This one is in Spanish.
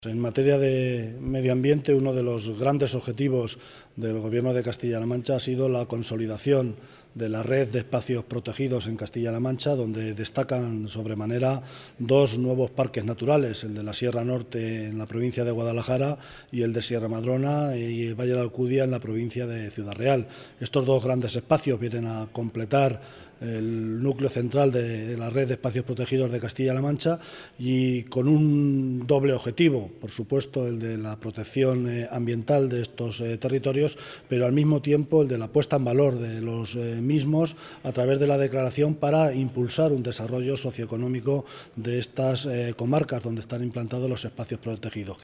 En materia de medio ambiente, uno de los grandes objetivos del Gobierno de Castilla-La Mancha ha sido la consolidación de la red de espacios protegidos en Castilla-La Mancha, donde destacan sobremanera dos nuevos parques naturales, el de la Sierra Norte en la provincia de Guadalajara y el de Sierra Madrona y el Valle de Alcudia en la provincia de Ciudad Real. Estos dos grandes espacios vienen a completar el núcleo central de la red de espacios protegidos de Castilla-La Mancha y con un doble objetivo. Por supuesto, el de la protección ambiental de estos territorios, pero al mismo tiempo el de la puesta en valor de los mismos a través de la declaración para impulsar un desarrollo socioeconómico de estas comarcas donde están implantados los espacios protegidos.